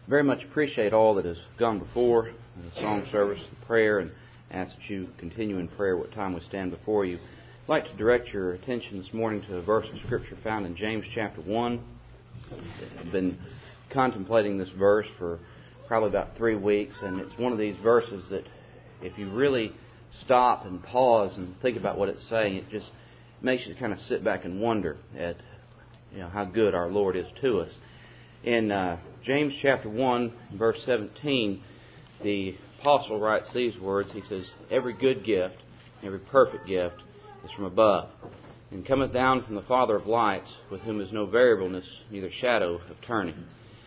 Very much appreciate all that has gone before, the song service, the prayer, and ask that you continue in prayer what time we stand before you. I'd like to direct your attention this morning to a verse of Scripture found in James chapter 1. I've been contemplating this verse for probably about 3 weeks, and it's one of these verses that if you really stop and pause and think about what it's saying, it just makes you kind of sit back and wonder at how good our Lord is to us. In James chapter 1, verse 17, the apostle writes these words. He says, "Every good gift, every perfect gift is from above, and cometh down from the Father of lights, with whom is no variableness, neither shadow of turning."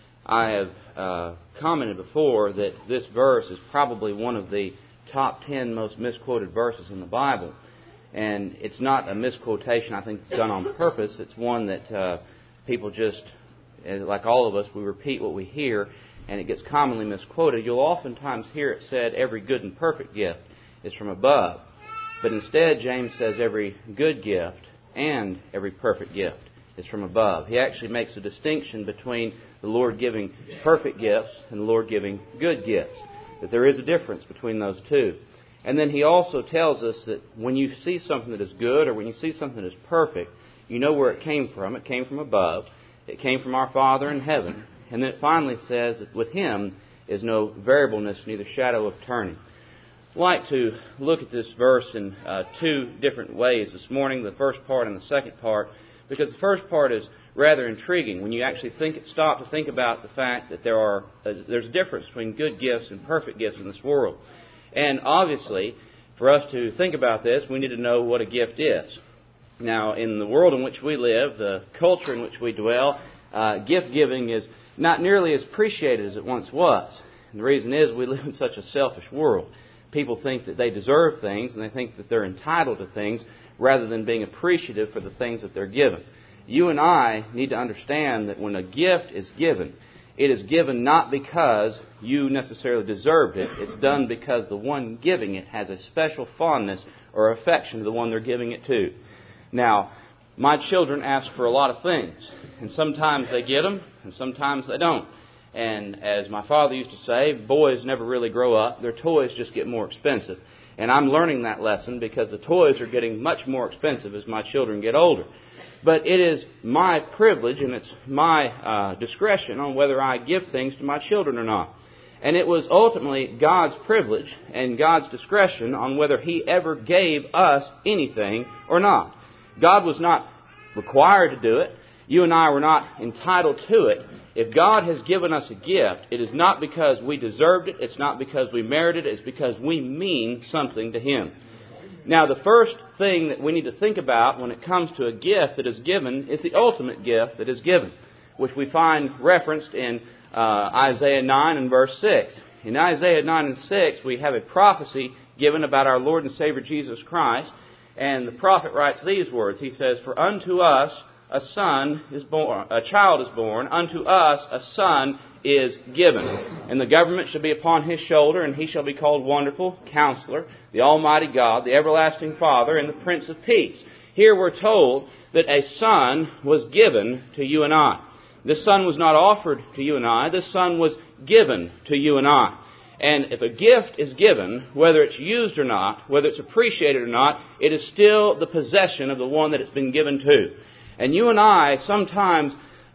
I have commented before that this verse is probably one of the top 10 most misquoted verses in the Bible. And it's not a misquotation I think it's done on purpose. It's one that people just, like all of us, we repeat what we hear, and it gets commonly misquoted. You'll oftentimes hear it said, every good and perfect gift is from above. But instead, James says every good gift and every perfect gift is from above. He actually makes a distinction between the Lord giving perfect gifts and the Lord giving good gifts, that there is a difference between those two. And then he also tells us that when you see something that is good or when you see something that is perfect, you know where it came from. It came from above. It came from our Father in heaven. And then it finally says that with Him is no variableness, neither shadow of turning. I'd like to look at this verse in two different ways this morning, the first part and the second part, because the first part is rather intriguing when you actually stop to think about the fact that there's a difference between good gifts and perfect gifts in this world. And obviously, for us to think about this, we need to know what a gift is. Now, in the world in which we live, the culture in which we dwell, gift giving is not nearly as appreciated as it once was. And the reason is we live in such a selfish world. People think that they deserve things and they think that they're entitled to things rather than being appreciative for the things that they're given. You and I need to understand that when a gift is given, it is given not because you necessarily deserved it. It's done because the one giving it has a special fondness or affection to the one they're giving it to. Now, my children ask for a lot of things, and sometimes they get them, and sometimes they don't. And as my father used to say, boys never really grow up. Their toys just get more expensive. And I'm learning that lesson because the toys are getting much more expensive as my children get older. But it is my privilege and it's my discretion on whether I give things to my children or not. And it was ultimately God's privilege and God's discretion on whether He ever gave us anything or not. God was not required to do it. You and I were not entitled to it. If God has given us a gift, it is not because we deserved it. It's not because we merited it. It's because we mean something to Him. Now, the first thing that we need to think about when it comes to a gift that is given is the ultimate gift that is given, which we find referenced in Isaiah 9 and verse 6. In Isaiah 9 and 6, we have a prophecy given about our Lord and Savior Jesus Christ. And the prophet writes these words. He says, "For unto us a son is born, a child is born, unto us a son is given. And the government shall be upon His shoulder, and He shall be called Wonderful, Counselor, the Almighty God, the Everlasting Father, and the Prince of Peace." Here we're told that a son was given to you and I. This son was not offered to you and I. This son was given to you and I. And if a gift is given, whether it's used or not, whether it's appreciated or not, it is still the possession of the one that it's been given to. And you and I, sometimes,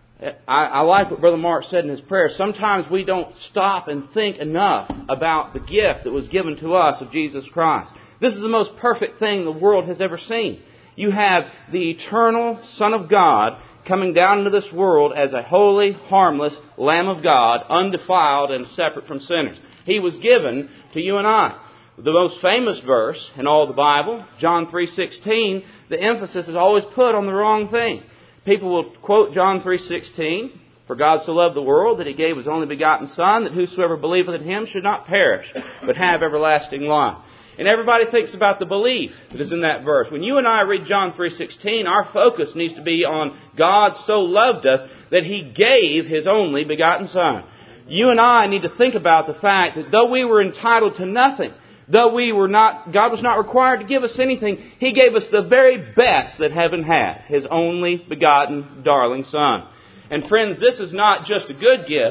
I like what Brother Mark said in his prayer, sometimes we don't stop and think enough about the gift that was given to us of Jesus Christ. This is the most perfect thing the world has ever seen. You have the eternal Son of God coming down into this world as a holy, harmless Lamb of God, undefiled and separate from sinners. He was given to you and I. The most famous verse in all the Bible, John 3:16, the emphasis is always put on the wrong thing. People will quote John 3:16, "For God so loved the world that He gave His only begotten Son, that whosoever believeth in Him should not perish, but have everlasting life." And everybody thinks about the belief that is in that verse. When you and I read John 3:16, our focus needs to be on God so loved us that He gave His only begotten Son. You and I need to think about the fact that though we were entitled to nothing, though God was not required to give us anything, He gave us the very best that heaven had, His only begotten darling Son. And friends, this is not just a good gift.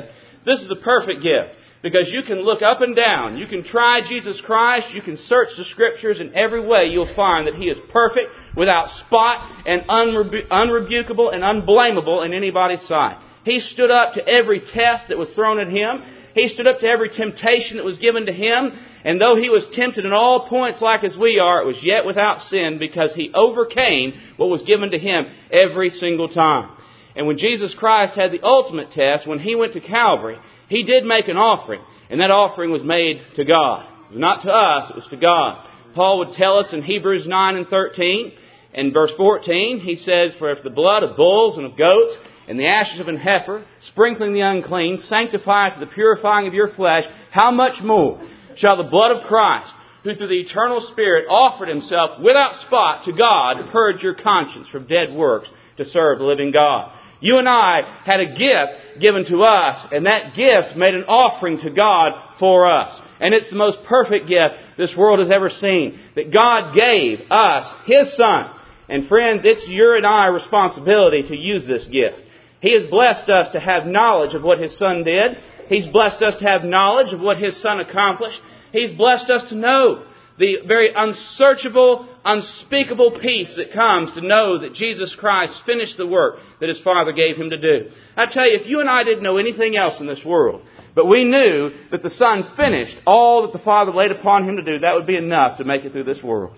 This is a perfect gift. Because you can look up and down. You can try Jesus Christ. You can search the Scriptures. In every way you'll find that He is perfect, without spot, and unrebukable and unblameable in anybody's sight. He stood up to every test that was thrown at Him. He stood up to every temptation that was given to Him. And though He was tempted in all points like as we are, it was yet without sin, because He overcame what was given to Him every single time. And when Jesus Christ had the ultimate test, when He went to Calvary, He did make an offering. And that offering was made to God. It was not to us, it was to God. Paul would tell us in Hebrews 9 and 13, and verse 14, he says, "For if the blood of bulls and of goats, and the ashes of an heifer, sprinkling the unclean, sanctify to the purifying of your flesh, how much more shall the blood of Christ, who through the eternal Spirit offered Himself without spot to God, purge your conscience from dead works to serve the living God." You and I had a gift given to us, and that gift made an offering to God for us. And it's the most perfect gift this world has ever seen, that God gave us His Son. And friends, it's your and our responsibility to use this gift. He has blessed us to have knowledge of what His Son did. He's blessed us to have knowledge of what His Son accomplished. He's blessed us to know the very unsearchable, unspeakable peace that comes to know that Jesus Christ finished the work that His Father gave Him to do. I tell you, if you and I didn't know anything else in this world, but we knew that the Son finished all that the Father laid upon Him to do, that would be enough to make it through this world.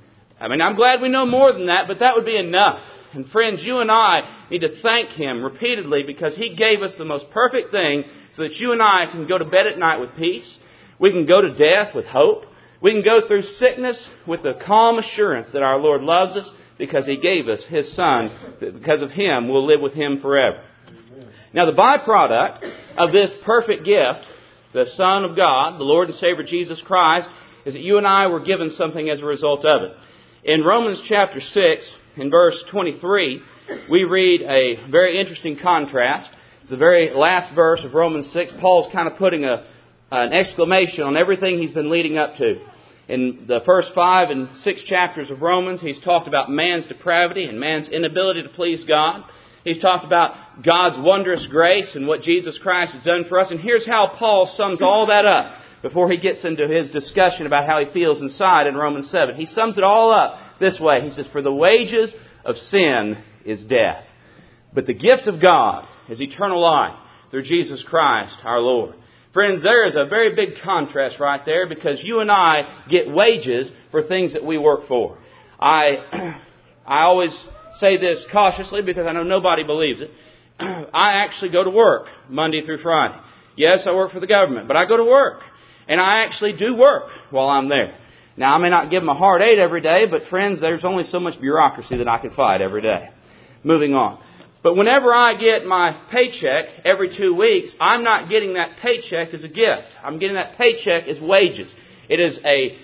I mean, I'm glad we know more than that, but that would be enough. And friends, you and I need to thank Him repeatedly, because He gave us the most perfect thing so that you and I can go to bed at night with peace. We can go to death with hope. We can go through sickness with the calm assurance that our Lord loves us, because He gave us His Son, that because of Him we'll live with Him forever. Now, the byproduct of this perfect gift, the Son of God, the Lord and Savior Jesus Christ, is that you and I were given something as a result of it. In Romans chapter 6, in verse 23, we read a very interesting contrast. It's the very last verse of Romans 6. Paul's kind of putting an exclamation on everything he's been leading up to. In the first 5 and 6 chapters of Romans, he's talked about man's depravity and man's inability to please God. He's talked about God's wondrous grace and what Jesus Christ has done for us. And here's how Paul sums all that up before he gets into his discussion about how he feels inside in Romans 7. He sums it all up this way. He says, "For the wages of sin is death, but the gift of God is eternal life through Jesus Christ our Lord." Friends, there is a very big contrast right there, because you and I get wages for things that we work for. I always say this cautiously, because I know nobody believes it. I actually go to work Monday through Friday. Yes, I work for the government, but I go to work. And I actually do work while I'm there. Now, I may not give them a hard 8 every day, but friends, there's only so much bureaucracy that I can fight every day. Moving on. But whenever I get my paycheck every 2 weeks, I'm not getting that paycheck as a gift. I'm getting that paycheck as wages. It is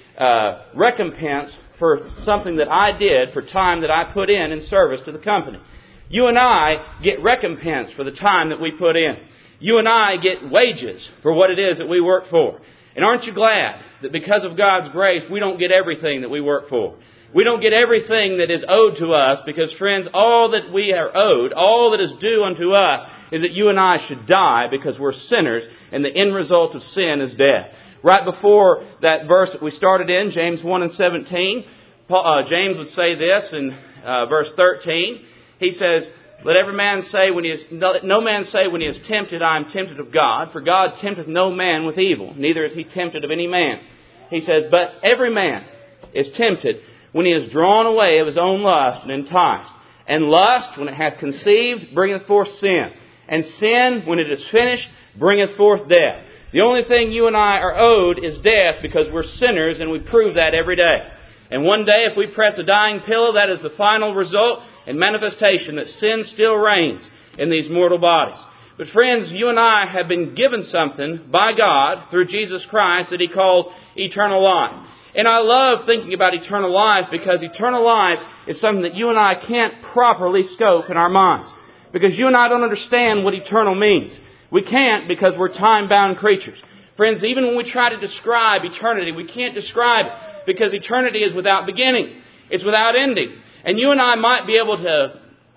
a recompense for something that I did, for time that I put in service to the company. You and I get recompense for the time that we put in. You and I get wages for what it is that we work for. And aren't you glad that because of God's grace, we don't get everything that we work for? We don't get everything that is owed to us, because, friends, all that we are owed, all that is due unto us, is that you and I should die, because we're sinners, and the end result of sin is death. Right before that verse that we started in, James 1 and 17, James would say this in verse 13. He says, "Let every man say no man say when he is tempted, I am tempted of God. For God tempteth no man with evil, neither is He tempted of any man." He says, "But every man is tempted when he is drawn away of his own lust and enticed. And lust, when it hath conceived, bringeth forth sin. And sin, when it is finished, bringeth forth death." The only thing you and I are owed is death, because we're sinners, and we prove that every day. And one day, if we press a dying pillow, that is the final result and manifestation that sin still reigns in these mortal bodies. But friends, you and I have been given something by God through Jesus Christ that He calls eternal life. And I love thinking about eternal life, because eternal life is something that you and I can't properly scope in our minds. Because you and I don't understand what eternal means. We can't, because we're time-bound creatures. Friends, even when we try to describe eternity, we can't describe it, because eternity is without beginning. It's without ending. And you and I might be able to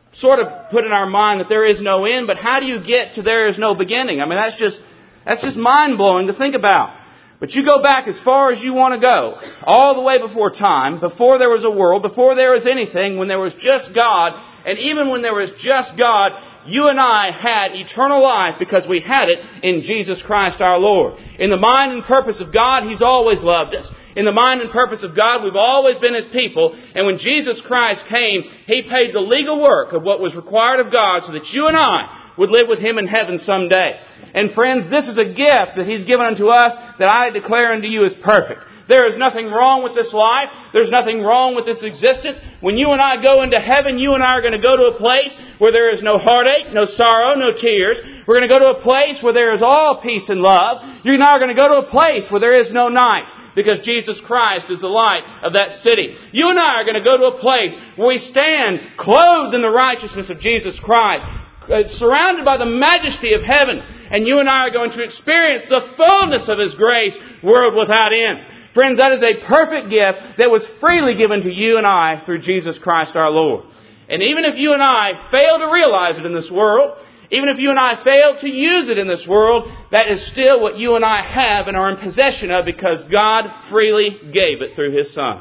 sort of put in our mind that there is no end, but how do you get to there is no beginning? I mean, that's just mind-blowing to think about. But you go back as far as you want to go, all the way before time, before there was a world, before there was anything, when there was just God, and even when there was just God, you and I had eternal life because we had it in Jesus Christ our Lord. In the mind and purpose of God, He's always loved us. In the mind and purpose of God, we've always been His people. And when Jesus Christ came, He paid the legal work of what was required of God so that you and I would live with Him in heaven someday. And friends, this is a gift that He's given unto us that I declare unto you is perfect. There is nothing wrong with this life. There's nothing wrong with this existence. When you and I go into heaven, you and I are going to go to a place where there is no heartache, no sorrow, no tears. We're going to go to a place where there is all peace and love. You and I are going to go to a place where there is no night, because Jesus Christ is the light of that city. You and I are going to go to a place where we stand clothed in the righteousness of Jesus Christ, surrounded by the majesty of heaven. And you and I are going to experience the fullness of His grace, world without end. Friends, that is a perfect gift that was freely given to you and I through Jesus Christ our Lord. And even if you and I fail to realize it in this world, even if you and I fail to use it in this world, that is still what you and I have and are in possession of because God freely gave it through His Son.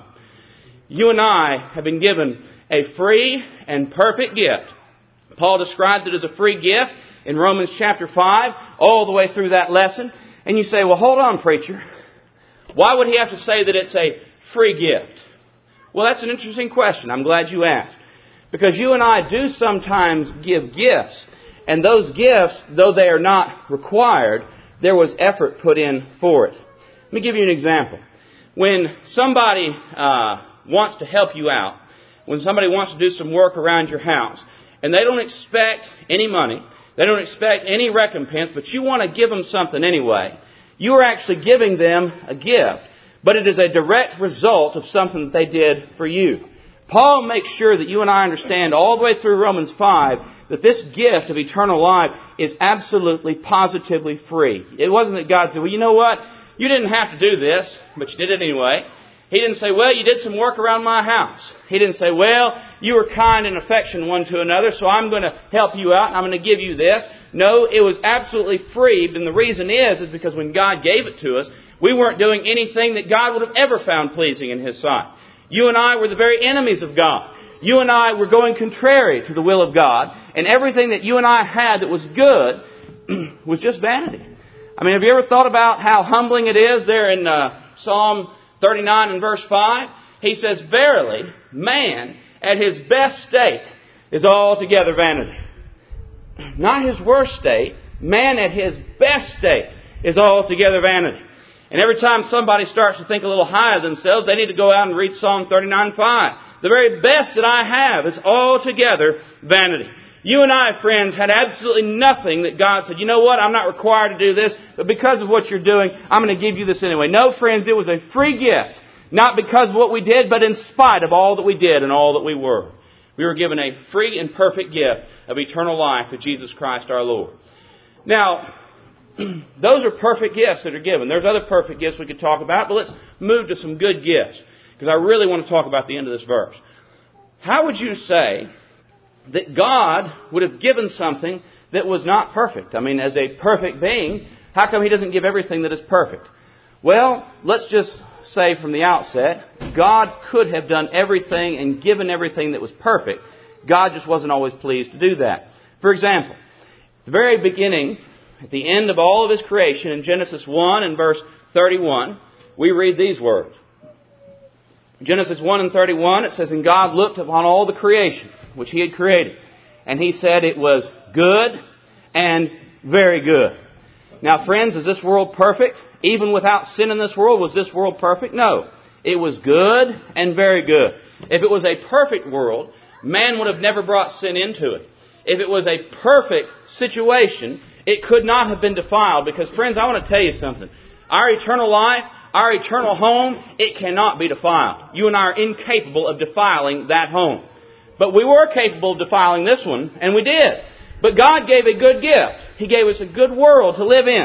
You and I have been given a free and perfect gift. Paul describes it as a free gift in Romans chapter 5, all the way through that lesson. And you say, well, hold on, preacher. Why would he have to say that it's a free gift? Well, that's an interesting question. I'm glad you asked. Because you and I do sometimes give gifts. And those gifts, though they are not required, there was effort put in for it. Let me give you an example. When somebody wants to help you out, when somebody wants to do some work around your house, and they don't expect any money, they don't expect any recompense, but you want to give them something anyway, you are actually giving them a gift, but it is a direct result of something that they did for you. Paul makes sure that you and I understand all the way through Romans 5 that this gift of eternal life is absolutely, positively free. It wasn't that God said, well, you know what? You didn't have to do this, but you did it anyway. He didn't say, well, you did some work around my house. He didn't say, well, you were kind and affectionate one to another, so I'm going to help you out and I'm going to give you this. No, it was absolutely free, and the reason is because when God gave it to us, we weren't doing anything that God would have ever found pleasing in His sight. You and I were the very enemies of God. You and I were going contrary to the will of God, and everything that you and I had that was good was just vanity. I mean, have you ever thought about how humbling it is there in Psalm 39 and verse 5? He says, verily, man at his best state is altogether vanity. Not his worst state. Man at his best state is altogether vanity. And every time somebody starts to think a little higher of themselves, they need to go out and read Psalm 39:5. The very best that I have is altogether vanity. You and I, friends, had absolutely nothing that God said, you know what, I'm not required to do this, but because of what you're doing, I'm going to give you this anyway. No, friends, it was a free gift. Not because of what we did, but in spite of all that we did and all that we were. We were given a free and perfect gift of eternal life through Jesus Christ our Lord. Now, those are perfect gifts that are given. There's other perfect gifts we could talk about, but let's move to some good gifts, because I really want to talk about the end of this verse. How would you say that God would have given something that was not perfect? I mean, as a perfect being, how come He doesn't give everything that is perfect? Well, let's just say from the outset, God could have done everything and given everything that was perfect. God just wasn't always pleased to do that. For example, at the very beginning, at the end of all of His creation, in Genesis 1 and verse 31, we read these words. Genesis 1 and 31, it says, and God looked upon all the creation which He had created, and He said it was good and very good. Now, friends, is this world perfect? Even without sin in this world, was this world perfect? No. It was good and very good. If it was a perfect world, man would have never brought sin into it. If it was a perfect situation, it could not have been defiled. Because, friends, I want to tell you something. Our eternal life, our eternal home, it cannot be defiled. You and I are incapable of defiling that home. But we were capable of defiling this one, and we did. But God gave a good gift. He gave us a good world to live in.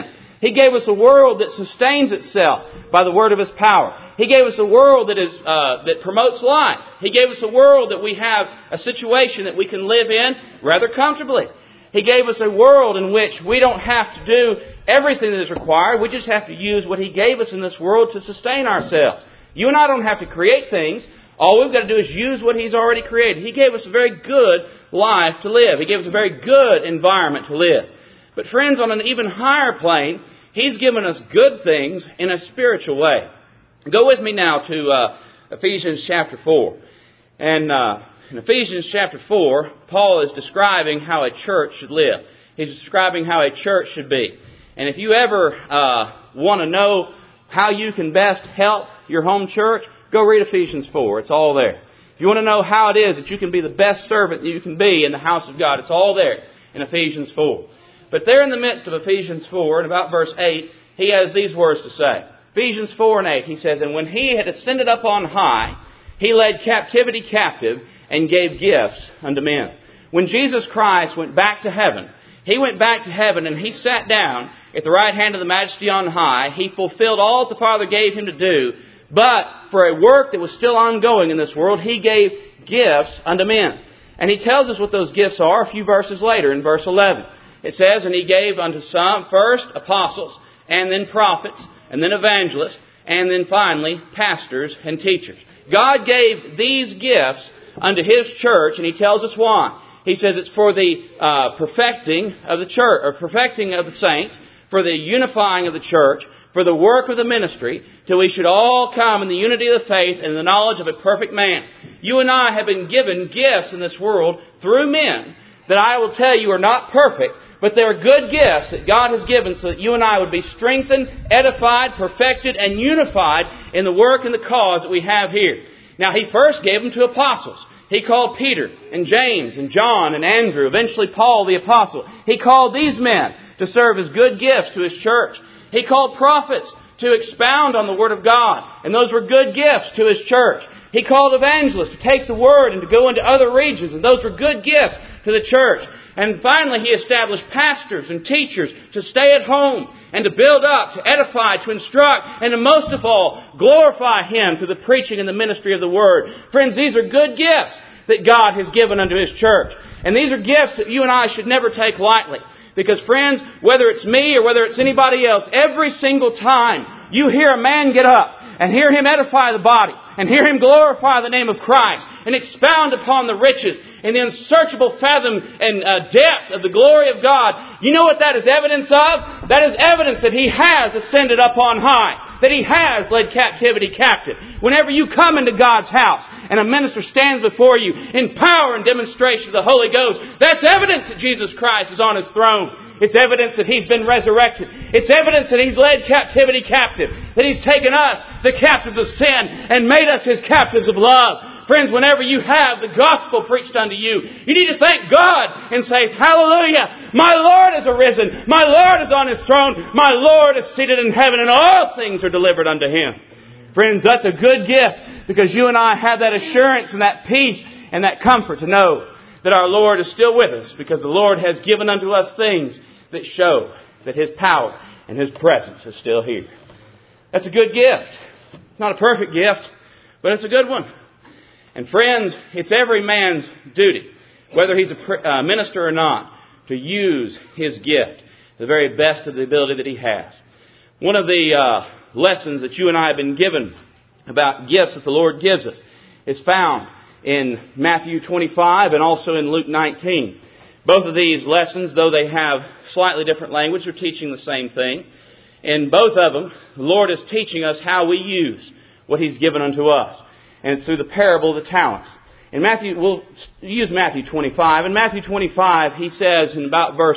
He gave us a world that sustains itself by the word of His power. He gave us a world that promotes life. He gave us a world that we have a situation that we can live in rather comfortably. He gave us a world in which we don't have to do everything that is required. We just have to use what He gave us in this world to sustain ourselves. You and I don't have to create things. All we've got to do is use what He's already created. He gave us a very good life to live. He gave us a very good environment to live. But friends, on an even higher plane, He's given us good things in a spiritual way. Go with me now to Ephesians chapter 4. And in Ephesians chapter 4, Paul is describing how a church should live. He's describing how a church should be. And if you ever want to know how you can best help your home church, go read Ephesians 4. It's all there. If you want to know how it is that you can be the best servant that you can be in the house of God, it's all there in Ephesians 4. But there in the midst of Ephesians 4, in about verse 8, he has these words to say. Ephesians 4 and 8, he says, "And when He had ascended up on high, He led captivity captive and gave gifts unto men." When Jesus Christ went back to heaven, He went back to heaven and He sat down at the right hand of the Majesty on high. He fulfilled all that the Father gave Him to do. But for a work that was still ongoing in this world, He gave gifts unto men. And He tells us what those gifts are a few verses later in verse 11. It says, "And He gave unto some first apostles, and then prophets, and then evangelists, and then finally pastors and teachers." God gave these gifts unto His church, and He tells us why. He says it's for the perfecting of the church, or perfecting of the saints, for the unifying of the church, for the work of the ministry, till we should all come in the unity of the faith and the knowledge of a perfect man. You and I have been given gifts in this world through men that I will tell you are not perfect, but they are good gifts that God has given so that you and I would be strengthened, edified, perfected, and unified in the work and the cause that we have here. Now, He first gave them to apostles. He called Peter and James and John and Andrew, eventually Paul the apostle. He called these men to serve as good gifts to His church. He called prophets to expound on the Word of God, and those were good gifts to His church. He called evangelists to take the Word and to go into other regions, and those were good gifts to the church. And finally, He established pastors and teachers to stay at home and to build up, to edify, to instruct, and to most of all, glorify Him through the preaching and the ministry of the Word. Friends, these are good gifts that God has given unto His church. And these are gifts that you and I should never take lightly. Because friends, whether it's me or whether it's anybody else, every single time you hear a man get up and hear him edify the body and hear him glorify the name of Christ and expound upon the riches and the unsearchable fathom and depth of the glory of God, you know what that is evidence of? That is evidence that He has ascended up on high, that He has led captivity captive. Whenever you come into God's house and a minister stands before you in power and demonstration of the Holy Ghost, that's evidence that Jesus Christ is on His throne. It's evidence that He's been resurrected. It's evidence that He's led captivity captive, that He's taken us, the captives of sin, and made us His captives of love. Friends, whenever you have the gospel preached unto you, you need to thank God and say, "Hallelujah! My Lord is arisen. My Lord is on His throne. My Lord is seated in heaven, and all things are delivered unto Him." Friends, that's a good gift because you and I have that assurance and that peace and that comfort to know that our Lord is still with us because the Lord has given unto us things that show that His power and His presence is still here. That's a good gift. It's not a perfect gift, but it's a good one. And friends, it's every man's duty, whether he's a minister or not, to use his gift to the very best of the ability that he has. One of the lessons that you and I have been given about gifts that the Lord gives us is found in Matthew 25 and also in Luke 19. Both of these lessons, though they have slightly different language, are teaching the same thing. In both of them, the Lord is teaching us how we use what He's given unto us. And it's through the parable of the talents. In Matthew, we'll use Matthew 25. In Matthew 25, He says in about verse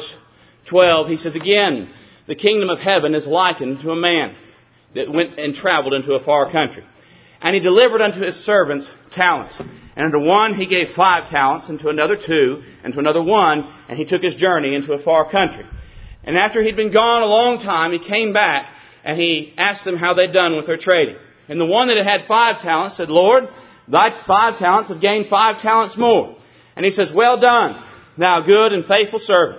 12, He says, "Again, the kingdom of heaven is likened to a man that went and traveled into a far country. And he delivered unto his servants talents. And unto one he gave 5 talents, and to another 2, and to another 1, and he took his journey into a far country. And after he'd been gone a long time, he came back, and he asked them how they'd done with their trading. And the one that had 5 talents said, 'Lord, thy 5 talents have gained 5 talents more.' And he says, 'Well done, thou good and faithful servant.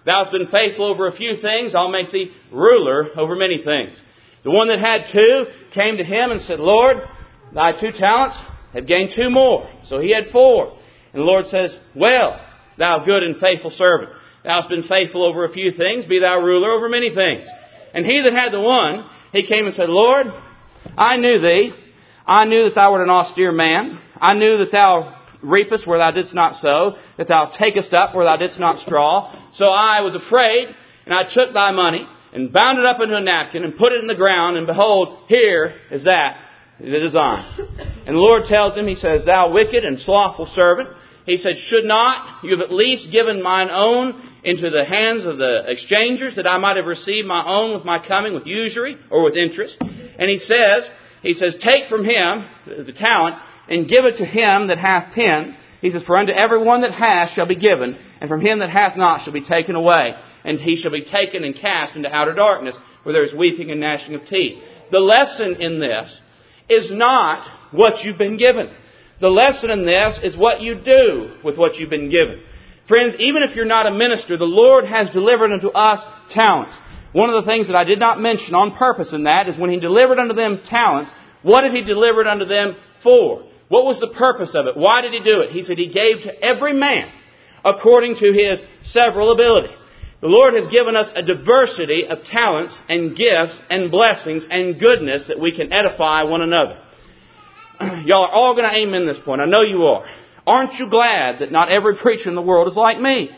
Thou hast been faithful over a few things, I'll make thee ruler over many things. The one that had 2 came to him and said, Lord, thy 2 talents have gained 2 more. So he had 4. And the Lord says, Well, thou good and faithful servant, thou hast been faithful over a few things, be thou ruler over many things. And he that had the 1, he came and said, Lord, I knew thee. I knew that thou wert an austere man. I knew that thou reapest where thou didst not sow, that thou takest up where thou didst not straw. So I was afraid, and I took thy money, and bound it up into a napkin, and put it in the ground, and behold, here is that is thine. And the Lord tells him, He says, Thou wicked and slothful servant. He said, Should not you have at least given mine own into the hands of the exchangers, that I might have received my own with my coming, with usury, or with interest? And He says, Take from him the talent, and give it to him that hath 10. He says, For unto every one that hath shall be given, and from him that hath not shall be taken away. And he shall be taken and cast into outer darkness, where there is weeping and gnashing of teeth. The lesson in this is not what you've been given. The lesson in this is what you do with what you've been given. Friends, even if you're not a minister, the Lord has delivered unto us talents. One of the things that I did not mention on purpose in that is when He delivered unto them talents, what did He deliver it unto them for? What was the purpose of it? Why did He do it? He said He gave to every man according to his several ability. The Lord has given us a diversity of talents and gifts and blessings and goodness that we can edify one another. Y'all are all going to amen this point. I know you are. Aren't you glad that not every preacher in the world is like me?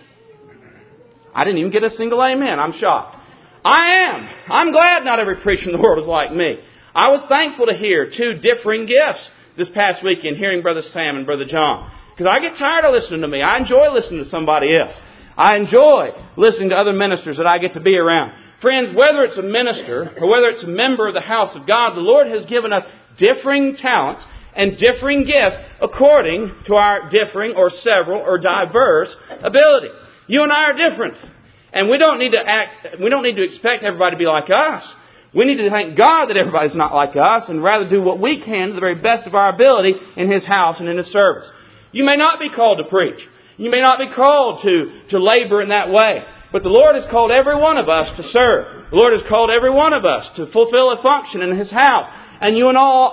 I didn't even get a single amen. I'm shocked. I am. I'm glad not every preacher in the world is like me. I was thankful to hear 2 differing gifts this past weekend, hearing Brother Sam and Brother John. Because I get tired of listening to me. I enjoy listening to somebody else. I enjoy listening to other ministers that I get to be around. Friends, whether it's a minister or whether it's a member of the house of God, the Lord has given us differing talents and differing gifts according to our differing or several or diverse ability. You and I are different. And we don't need to expect everybody to be like us. We need to thank God that everybody's not like us and rather do what we can to the very best of our ability in His house and in His service. You may not be called to preach. You may not be called to labor in that way. But the Lord has called every one of us to serve. The Lord has called every one of us to fulfill a function in His house. And you and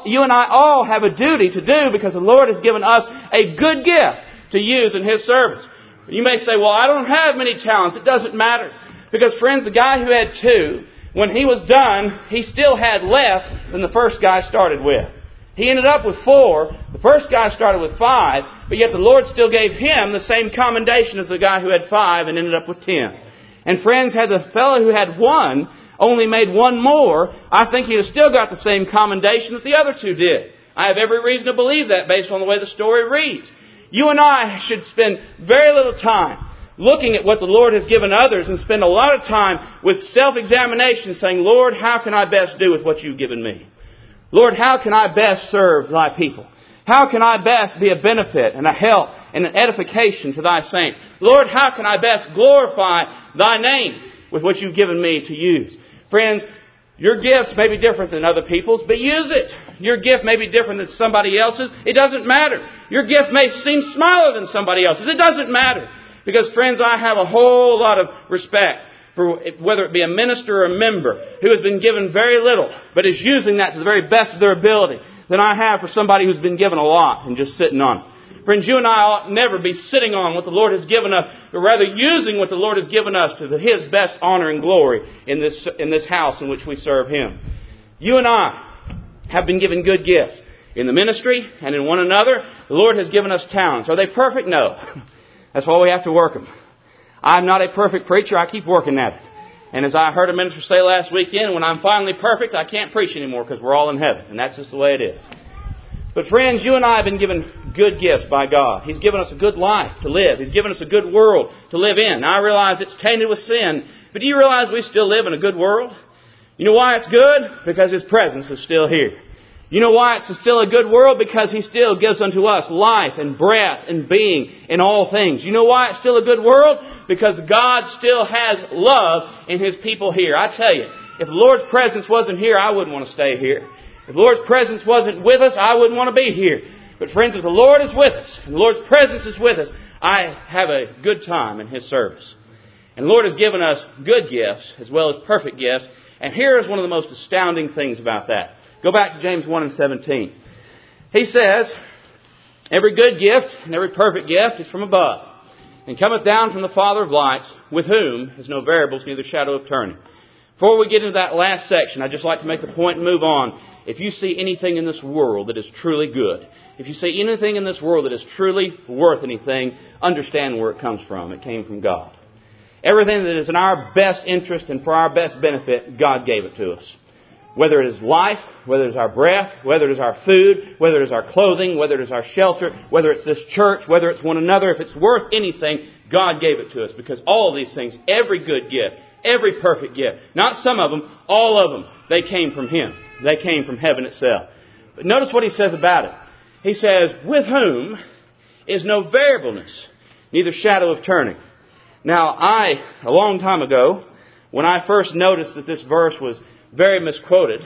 I all have a duty to do because the Lord has given us a good gift to use in His service. You may say, well, I don't have many talents. It doesn't matter. Because, friends, the guy who had 2, when he was done, he still had less than the first guy started with. He ended up with 4. The first guy started with 5. But yet the Lord still gave him the same commendation as the guy who had 5 and ended up with 10. And friends, had the fellow who had 1 only made 1 more, I think he'd have still got the same commendation that the other 2 did. I have every reason to believe that based on the way the story reads. You and I should spend very little time looking at what the Lord has given others and spend a lot of time with self-examination saying, Lord, how can I best do with what you've given me? Lord, how can I best serve Thy people? How can I best be a benefit and a help and an edification to Thy saints? Lord, how can I best glorify Thy name with what you've given me to use? Friends, your gift may be different than other people's, but use it. Your gift may be different than somebody else's. It doesn't matter. Your gift may seem smaller than somebody else's. It doesn't matter. Because, friends, I have a whole lot of respect for whether it be a minister or a member who has been given very little, but is using that to the very best of their ability, than I have for somebody who's been given a lot and just sitting on it. Friends, you and I ought never be sitting on what the Lord has given us, but rather using what the Lord has given us to His best honor and glory in this house in which we serve Him. You and I have been given good gifts in the ministry and in one another. The Lord has given us talents. Are they perfect? No. That's why we have to work them. I'm not a perfect preacher. I keep working at it. And as I heard a minister say last weekend, when I'm finally perfect, I can't preach anymore because we're all in heaven. And that's just the way it is. But friends, you and I have been given good gifts by God. He's given us a good life to live. He's given us a good world to live in. Now, I realize it's tainted with sin, but do you realize we still live in a good world? You know why it's good? Because His presence is still here. You know why it's still a good world? Because He still gives unto us life and breath and being in all things. You know why it's still a good world? Because God still has love in His people here. I tell you, if the Lord's presence wasn't here, I wouldn't want to stay here. If the Lord's presence wasn't with us, I wouldn't want to be here. But friends, if the Lord is with us, and the Lord's presence is with us, I have a good time in His service. And the Lord has given us good gifts as well as perfect gifts. And here is one of the most astounding things about that. Go back to James 1:17. He says, every good gift and every perfect gift is from above, and cometh down from the Father of lights, with whom is no variables, neither shadow of turning. Before we get into that last section, I'd just like to make the point and move on. If you see anything in this world that is truly good, if you see anything in this world that is truly worth anything, understand where it comes from. It came from God. Everything that is in our best interest and for our best benefit, God gave it to us. Whether it is life, whether it is our breath, whether it is our food, whether it is our clothing, whether it is our shelter, whether it's this church, whether it's one another, if it's worth anything, God gave it to us. Because all of these things, every good gift, every perfect gift, not some of them, all of them, they came from Him. They came from heaven itself. But notice what He says about it. He says, with whom is no variableness, neither shadow of turning. Now, a long time ago, when I first noticed that this verse was very misquoted,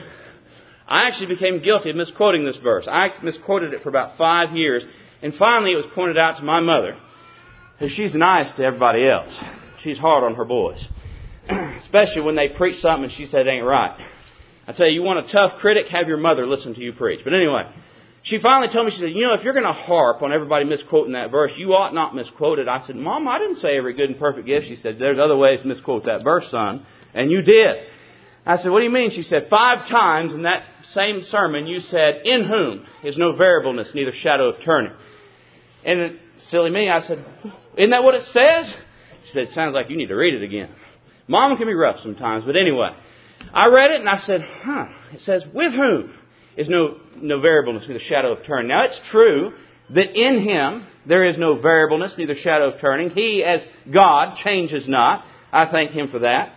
I actually became guilty of misquoting this verse. I misquoted it for about 5 years, and finally it was pointed out to my mother, who she's nice to everybody else. She's hard on her boys. Especially when they preach something and she said it ain't right. I tell you, you want a tough critic, have your mother listen to you preach. But anyway, she finally told me, she said, if you're going to harp on everybody misquoting that verse, you ought not misquote it. I said, Mom, I didn't say every good and perfect gift. She said, there's other ways to misquote that verse, son. And you did. I said, what do you mean? She said, 5 times in that same sermon you said, in whom is no variableness, neither shadow of turning. And silly me, I said, isn't that what it says? She said, it sounds like you need to read it again. Mom can be rough sometimes, but anyway. I read it and I said, it says, with whom is no variableness, neither shadow of turning. Now, it's true that in Him there is no variableness, neither shadow of turning. He, as God, changes not. I thank Him for that.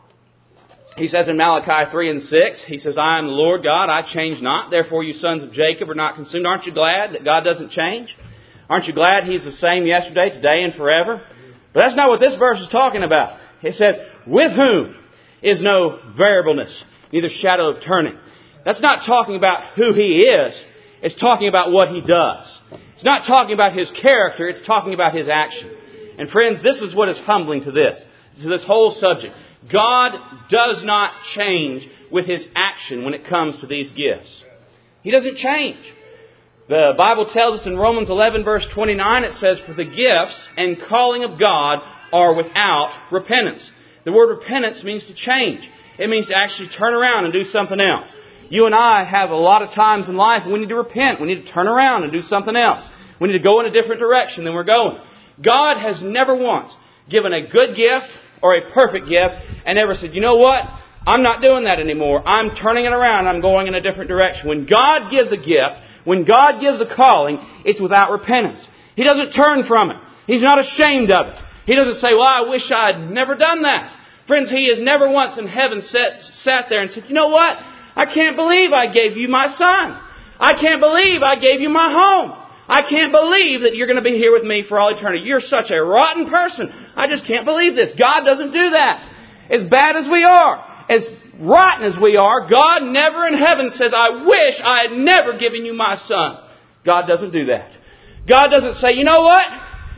He says in Malachi 3:6, He says, I am the Lord God, I change not. Therefore, you sons of Jacob are not consumed. Aren't you glad that God doesn't change? Aren't you glad He's the same yesterday, today, and forever? But that's not what this verse is talking about. It says, with whom is no variableness, neither shadow of turning. That's not talking about who He is. It's talking about what He does. It's not talking about His character. It's talking about His action. And friends, this is what is humbling to this whole subject. God does not change with His action when it comes to these gifts. He doesn't change. The Bible tells us in Romans 11 verse 29, it says, for the gifts and calling of God are without repentance. The word repentance means to change. It means to actually turn around and do something else. You and I have a lot of times in life when we need to repent. We need to turn around and do something else. We need to go in a different direction than we're going. God has never once given a good gift or a perfect gift and ever said, you know what? I'm not doing that anymore. I'm turning it around. I'm going in a different direction. When God gives a gift, when God gives a calling, it's without repentance. He doesn't turn from it. He's not ashamed of it. He doesn't say, well, I wish I'd never done that. Friends, He has never once in heaven sat there and said, you know what? I can't believe I gave you my son. I can't believe I gave you my home. I can't believe that you're going to be here with me for all eternity. You're such a rotten person. I just can't believe this. God doesn't do that. As bad as we are, as rotten as we are, God never in heaven says, I wish I had never given you my son. God doesn't do that. God doesn't say, you know what?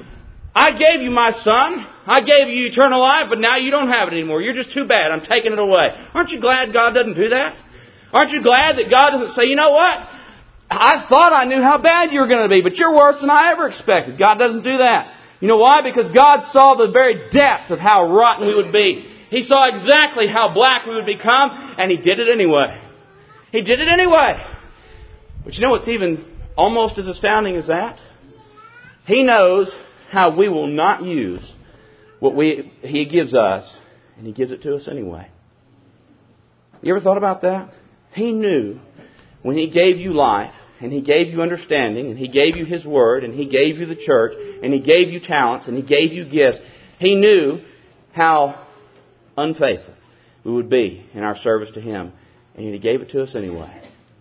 I gave you my son. I gave you eternal life, but now you don't have it anymore. You're just too bad. I'm taking it away. Aren't you glad God doesn't do that? Aren't you glad that God doesn't say, you know what? I thought I knew how bad you were going to be, but you're worse than I ever expected. God doesn't do that. You know why? Because God saw the very depth of how rotten we would be. He saw exactly how black we would become, and He did it anyway. He did it anyway. But you know what's even almost as astounding as that? He knows how we will not use what He gives us, and He gives it to us anyway. You ever thought about that? He knew when He gave you life, and He gave you understanding, and He gave you His Word, and He gave you the church, and He gave you talents, and He gave you gifts. He knew how unfaithful we would be in our service to Him, and He gave it to us anyway.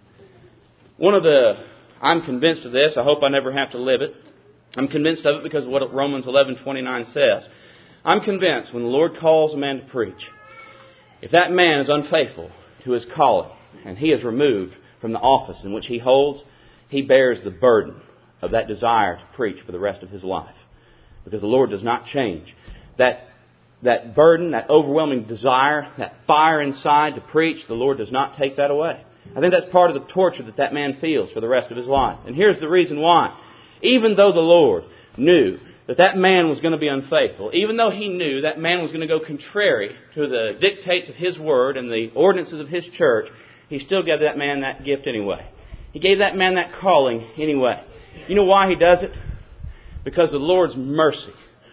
I'm convinced of this. I hope I never have to live it. I'm convinced of it because of what Romans 11:29 says. I'm convinced when the Lord calls a man to preach, if that man is unfaithful to his calling, and he is removed from the office in which he holds, he bears the burden of that desire to preach for the rest of his life. Because the Lord does not change. That that burden, that overwhelming desire, that fire inside to preach, the Lord does not take that away. I think that's part of the torture that that man feels for the rest of his life. And here's the reason why. Even though the Lord knew that that man was going to be unfaithful, even though He knew that man was going to go contrary to the dictates of His Word and the ordinances of His church, He still gave that man that gift anyway. He gave that man that calling anyway. You know why He does it? Because the Lord's mercy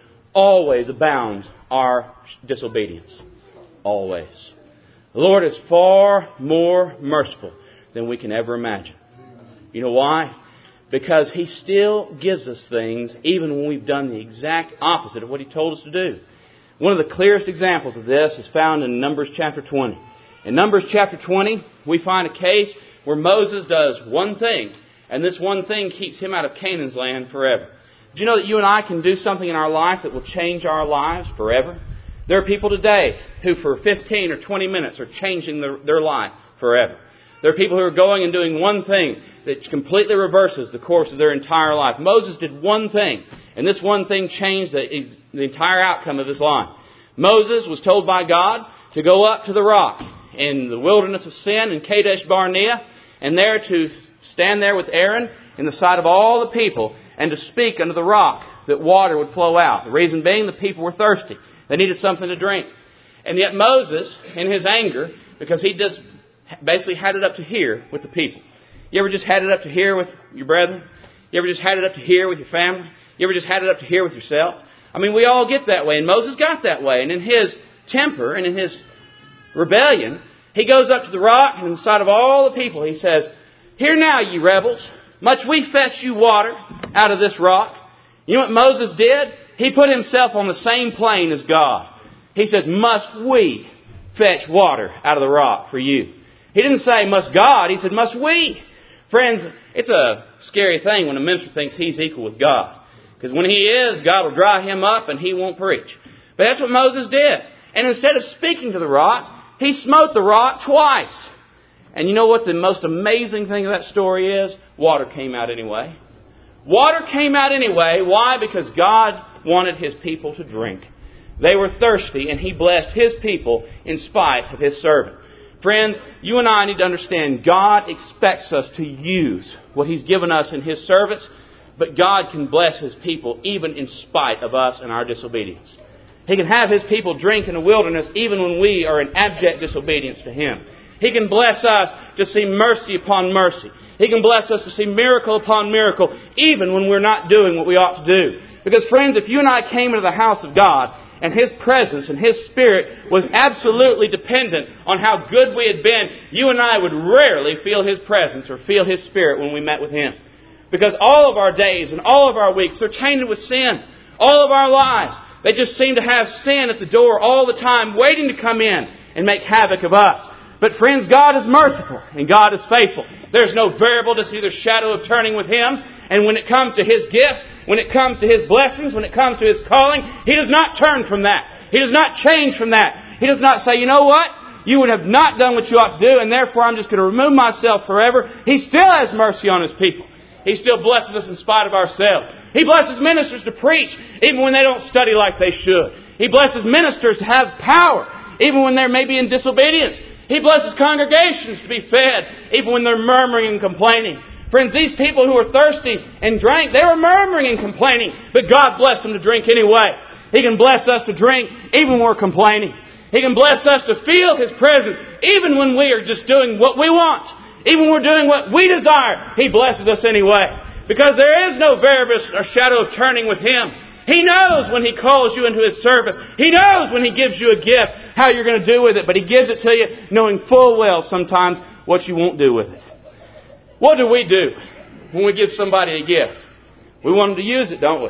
always abounds our disobedience. Always. The Lord is far more merciful than we can ever imagine. You know why? Because He still gives us things even when we've done the exact opposite of what He told us to do. One of the clearest examples of this is found in Numbers chapter 20. In Numbers chapter 20, we find a case where Moses does one thing, and this one thing keeps him out of Canaan's land forever. Do you know that you and I can do something in our life that will change our lives forever? There are people today who for 15 or 20 minutes are changing their life forever. There are people who are going and doing one thing that completely reverses the course of their entire life. Moses did one thing, and this one thing changed the entire outcome of his life. Moses was told by God to go up to the rock in the wilderness of Sin in Kadesh Barnea, and there to stand there with Aaron in the sight of all the people and to speak unto the rock that water would flow out. The reason being the people were thirsty. They needed something to drink. And yet Moses, in his anger, because he just basically had it up to here with the people. You ever just had it up to here with your brethren? You ever just had it up to here with your family? You ever just had it up to here with yourself? I mean, we all get that way, and Moses got that way. And in his temper and in his rebellion, he goes up to the rock, and in the sight of all the people, he says, "Hear now, ye rebels, much we fetch you water out of this rock." You know what Moses did? He put himself on the same plane as God. He says, "Must we fetch water out of the rock for you?" He didn't say, "Must God?" He said, "Must we?" Friends, it's a scary thing when a minister thinks he's equal with God. Because when he is, God will dry him up and he won't preach. But that's what Moses did. And instead of speaking to the rock, he smote the rock twice. And you know what the most amazing thing of that story is? Water came out anyway. Water came out anyway. Why? Because God wanted His people to drink. They were thirsty, and He blessed His people in spite of His servant. Friends, you and I need to understand God expects us to use what He's given us in His service, but God can bless His people even in spite of us and our disobedience. He can have His people drink in the wilderness even when we are in abject disobedience to Him. He can bless us to see mercy upon mercy. He can bless us to see miracle upon miracle even when we're not doing what we ought to do. Because friends, if you and I came into the house of God and His presence and His Spirit was absolutely dependent on how good we had been, you and I would rarely feel His presence or feel His Spirit when we met with Him. Because all of our days and all of our weeks are tainted with sin. All of our lives, they just seem to have sin at the door all the time, waiting to come in and make havoc of us. But friends, God is merciful and God is faithful. There's no variableness, neither shadow of turning with Him. And when it comes to His gifts, when it comes to His blessings, when it comes to His calling, He does not turn from that. He does not change from that. He does not say, "You know what? You would have not done what you ought to do, and therefore I'm just going to remove myself forever." He still has mercy on His people. He still blesses us in spite of ourselves. He blesses ministers to preach even when they don't study like they should. He blesses ministers to have power even when they're maybe in disobedience. He blesses congregations to be fed even when they're murmuring and complaining. Friends, these people who were thirsty and drank, they were murmuring and complaining, but God blessed them to drink anyway. He can bless us to drink even when we're complaining. He can bless us to feel His presence even when we are just doing what we want. Even when we're doing what we desire, He blesses us anyway. Because there is no variableness or shadow of turning with Him. He knows when He calls you into His service. He knows when He gives you a gift, how you're going to do with it. But He gives it to you knowing full well sometimes what you won't do with it. What do we do when we give somebody a gift? We want them to use it, don't we?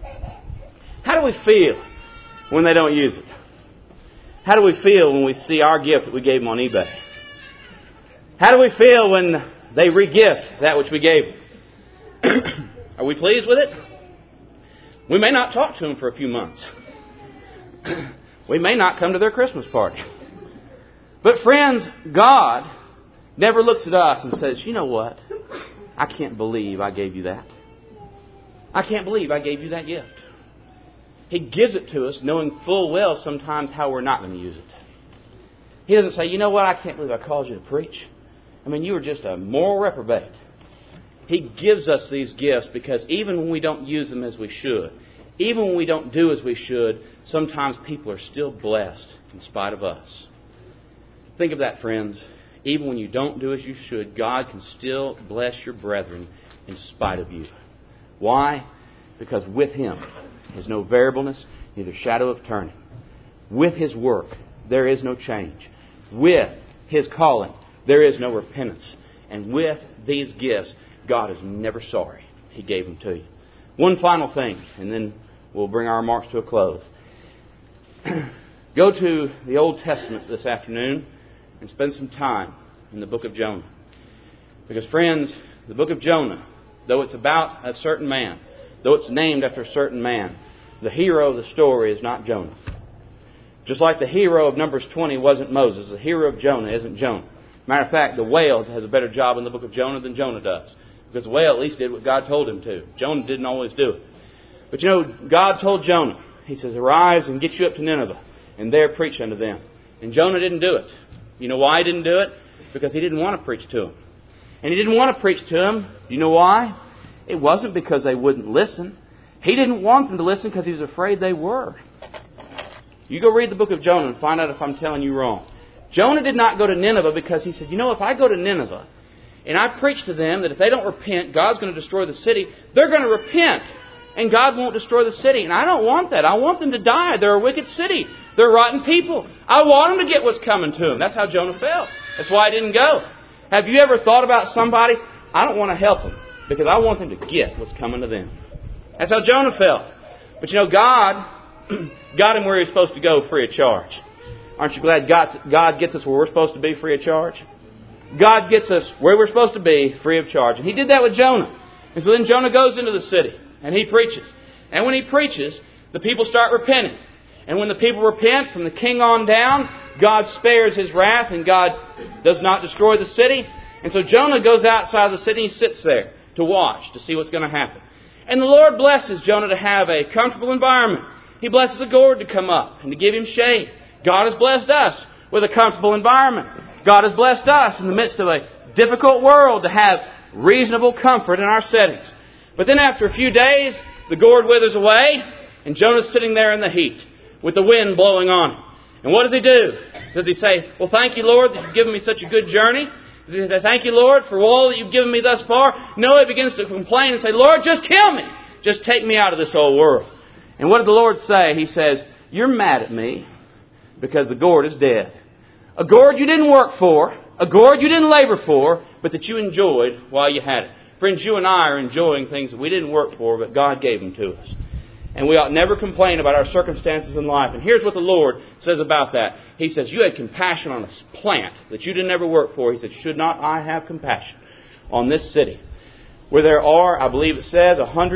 How do we feel when they don't use it? How do we feel when we see our gift that we gave them on eBay? How do we feel when they re-gift that which we gave them? Are we pleased with it? We may not talk to them for a few months. We may not come to their Christmas party. But friends, God never looks at us and says, "You know what? I can't believe I gave you that. I can't believe I gave you that gift." He gives it to us knowing full well sometimes how we're not going to use it. He doesn't say, you know what, I can't believe I called you to preach. I mean, you were just a moral reprobate. He gives us these gifts because even when we don't use them as we should, even when we don't do as we should, sometimes people are still blessed in spite of us. Think of that, friends. Even when you don't do as you should, God can still bless your brethren in spite of you. Why? Because with Him is no variableness, neither shadow of turning. With His work, there is no change. With His calling, there is no repentance. And with these gifts, God is never sorry He gave them to you. One final thing, and then we'll bring our remarks to a close. Go to the Old Testament this afternoon and spend some time in the book of Jonah. Because, friends, the book of Jonah, though it's about a certain man, though it's named after a certain man, the hero of the story is not Jonah. Just like the hero of Numbers 20 wasn't Moses, the hero of Jonah isn't Jonah. Matter of fact, the whale has a better job in the book of Jonah than Jonah does. Because the whale at least did what God told him to. Jonah didn't always do it. But you know, God told Jonah, He says, arise and get you up to Nineveh, and there preach unto them. And Jonah didn't do it. You know why he didn't do it? Because he didn't want to preach to them. And he didn't want to preach to them. You know why? It wasn't because they wouldn't listen. He didn't want them to listen because he was afraid they were. You go read the book of Jonah and find out if I'm telling you wrong. Jonah did not go to Nineveh because he said, you know, if I go to Nineveh and I preach to them that if they don't repent, God's going to destroy the city, they're going to repent and God won't destroy the city. And I don't want that. I want them to die. They're a wicked city. They're rotten people. I want them to get what's coming to them. That's how Jonah felt. That's why he didn't go. Have you ever thought about somebody? I don't want to help them because I want them to get what's coming to them. That's how Jonah felt. But you know, God got him where he was supposed to go free of charge. Aren't you glad God gets us where we're supposed to be free of charge? God gets us where we're supposed to be free of charge. And He did that with Jonah. And so then Jonah goes into the city and he preaches. And when he preaches, the people start repenting. And when the people repent, from the king on down, God spares His wrath and God does not destroy the city. And so Jonah goes outside of the city and he sits there to watch, to see what's going to happen. And the Lord blesses Jonah to have a comfortable environment. He blesses a gourd to come up and to give him shade. God has blessed us with a comfortable environment. God has blessed us in the midst of a difficult world to have reasonable comfort in our settings. But then after a few days, the gourd withers away and Jonah's sitting there in the heat with the wind blowing on him. And what does he do? Does he say, well, thank you, Lord, that you've given me such a good journey? Does he say, thank you, Lord, for all that you've given me thus far? No, he begins to complain and say, Lord, just kill me. Just take me out of this whole world. And what did the Lord say? He says, you're mad at me because the gourd is dead. A gourd you didn't work for, a gourd you didn't labor for, but that you enjoyed while you had it. Friends, you and I are enjoying things that we didn't work for, but God gave them to us. And we ought never complain about our circumstances in life. And here's what the Lord says about that. He says, you had compassion on a plant that you didn't ever work for. He said, should not I have compassion on this city? Where there are, I believe it says,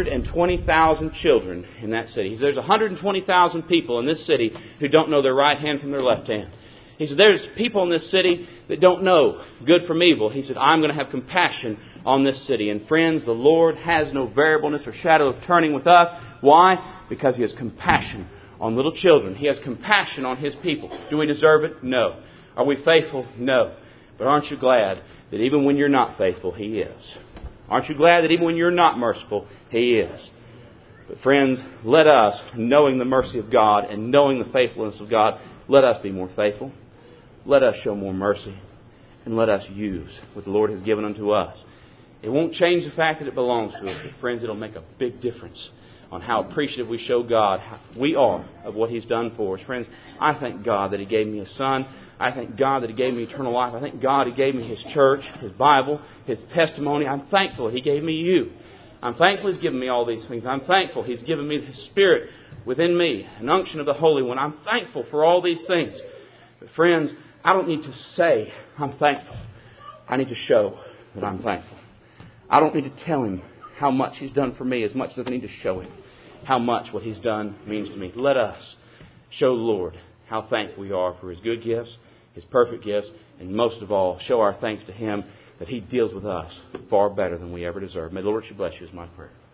120,000 children in that city. He says, there's 120,000 people in this city who don't know their right hand from their left hand. He said, there's people in this city that don't know good from evil. He said, I'm going to have compassion on this city. And friends, the Lord has no variableness or shadow of turning with us. Why? Because He has compassion on little children. He has compassion on His people. Do we deserve it? No. Are we faithful? No. But aren't you glad that even when you're not faithful, He is? Aren't you glad that even when you're not merciful, He is? But friends, let us, knowing the mercy of God and knowing the faithfulness of God, let us be more faithful. Let us show more mercy. And let us use what the Lord has given unto us. It won't change the fact that it belongs to us. But friends, it'll make a big difference on how appreciative we show God we are of what He's done for us. Friends, I thank God that He gave me a son. I thank God that He gave me eternal life. I thank God He gave me His church, His Bible, His testimony. I'm thankful He gave me you. I'm thankful He's given me all these things. I'm thankful He's given me His Spirit within me, an unction of the Holy One. I'm thankful for all these things. But friends, I don't need to say I'm thankful. I need to show that I'm thankful. I don't need to tell Him how much He's done for me as much as I need to show Him how much what He's done means to me. Let us show the Lord how thankful we are for His good gifts, His perfect gifts, and most of all, show our thanks to Him that He deals with us far better than we ever deserve. May the Lord bless you is my prayer.